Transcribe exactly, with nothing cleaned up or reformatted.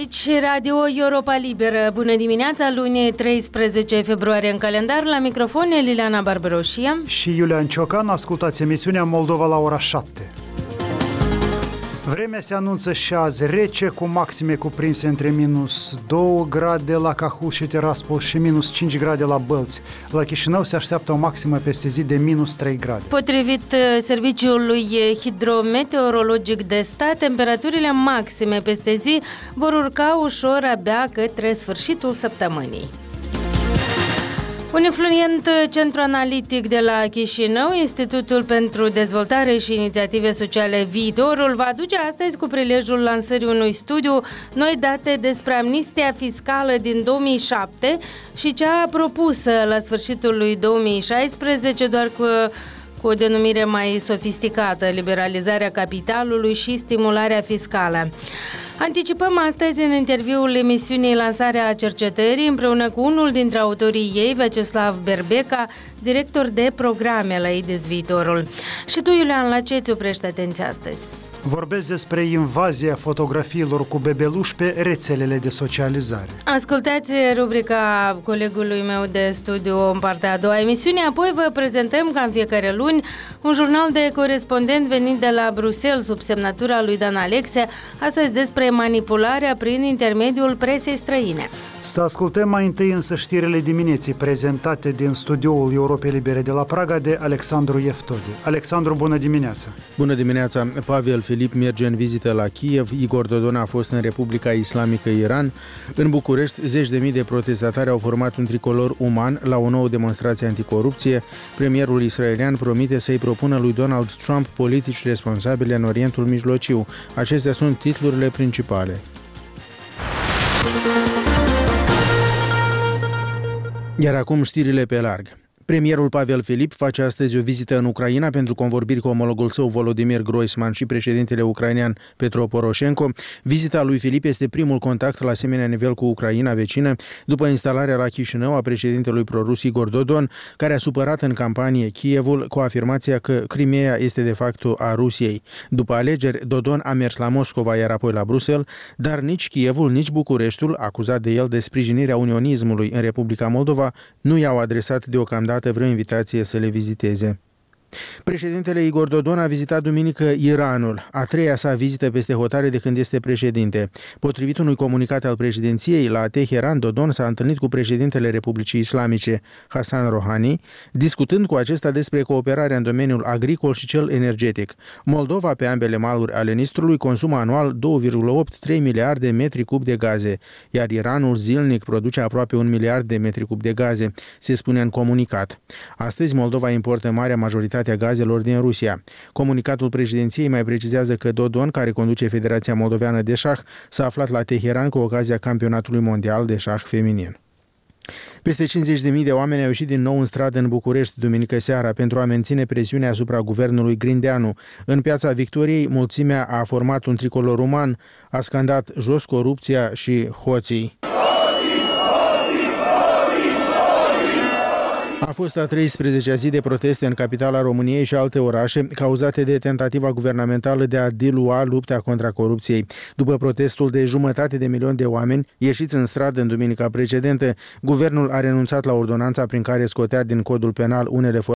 Aici Radio Europa Liberă. Bună dimineața, luni treisprezece februarie în calendar. La microfon Liliana Barbaroșia și Iulian Ciocan. Ascultați emisiunea Moldova la ora șapte. Vremea se anunță și azi rece, cu maxime cuprinse între minus doi grade la Cahul și Tiraspol și minus cinci grade la Bălți. La Chișinău se așteaptă o maximă peste zi de minus trei grade. Potrivit Serviciului Hidrometeorologic de Stat, temperaturile maxime peste zi vor urca ușor abia către sfârșitul săptămânii. Un influent centru analitic de la Chișinău, Institutul pentru Dezvoltare și Inițiative Sociale Viitorul, va aduce astăzi, cu prilejul lansării unui studiu, noi date despre amnistia fiscală din două mii șapte și cea propusă la sfârșitul lui două mii șaisprezece, doar cu cu o denumire mai sofisticată, liberalizarea capitalului și stimularea fiscală. Anticipăm astăzi în interviul emisiunii Lansarea cercetării împreună cu unul dintre autorii ei, Vyacheslav Berbeca, director de programe la I D E S Viitorul. Și tu, Iulian, la ce îți oprești atenția astăzi? Vorbesc despre invazia fotografiilor cu bebeluși pe rețelele de socializare. Ascultați rubrica colegului meu de studiu în partea a doua emisiune, apoi vă prezentăm, ca în fiecare luni, un jurnal de corespondent venit de la Bruxelles sub semnătura lui Dan Alexe, astăzi despre manipularea prin intermediul presei străine. Să ascultăm mai întâi însă știrile dimineții prezentate din studioul Europei Libere de la Praga de Alexandru Eftodi. Alexandru, bună dimineața! Bună dimineața! Pavel Filip merge în vizită la Kiev, Igor Dodon a fost în Republica Islamică Iran. În București, zeci de mii de protestatari au format un tricolor uman la o nouă demonstrație anticorupție. Premierul israelian promite să-i propună lui Donald Trump politici responsabile în Orientul Mijlociu. Acestea sunt titlurile principale. Iar acum știrile pe larg. Premierul Pavel Filip face astăzi o vizită în Ucraina pentru convorbiri cu omologul său Volodymyr Groisman și președintele ucrainean Petro Poroșenko. Vizita lui Filip este primul contact la asemenea nivel cu Ucraina vecină după instalarea la Chișinău a președintelui prorus Igor Dodon, care a supărat în campanie Kievul cu afirmația că Crimeea este de facto a Rusiei. După alegeri, Dodon a mers la Moscova, iar apoi la Bruxelles, dar nici Kievul, nici Bucureștiul, acuzat de el de sprijinirea unionismului în Republica Moldova, nu i-au adresat deocamdată vreo invitație să le viziteze. Președintele Igor Dodon a vizitat duminică Iranul, a treia sa vizită peste hotare de când este președinte. Potrivit unui comunicat al președinției, la Teheran, Dodon s-a întâlnit cu președintele Republicii Islamice, Hassan Rouhani, discutând cu acesta despre cooperarea în domeniul agricol și cel energetic. Moldova, pe ambele maluri ale Nistrului, consumă anual doi virgulă optzeci și trei miliarde de metri cub de gaze, iar Iranul zilnic produce aproape un miliard de metri cub de gaze, se spune în comunicat. Astăzi, Moldova importă marea majoritate a gazelor din Rusia. Comunicatul președinției mai precizează că Dodon, care conduce Federația Moldoveană de Șah, s-a aflat la Teheran cu ocazia campionatului mondial de șah feminin. Peste cincizeci de mii de oameni au ieșit din nou în stradă în București duminică seara pentru a menține presiunea asupra guvernului Grindeanu. În Piața Victoriei, mulțimea a format un tricolor uman, a scandat jos corupția și hoții. A fost a treisprezecea zi de proteste în capitala României și alte orașe, cauzate de tentativa guvernamentală de a dilua lupta contra corupției. După protestul de jumătate de milion de oameni ieșiți în stradă în duminica precedentă, guvernul a renunțat la ordonanța prin care scotea din codul penal unele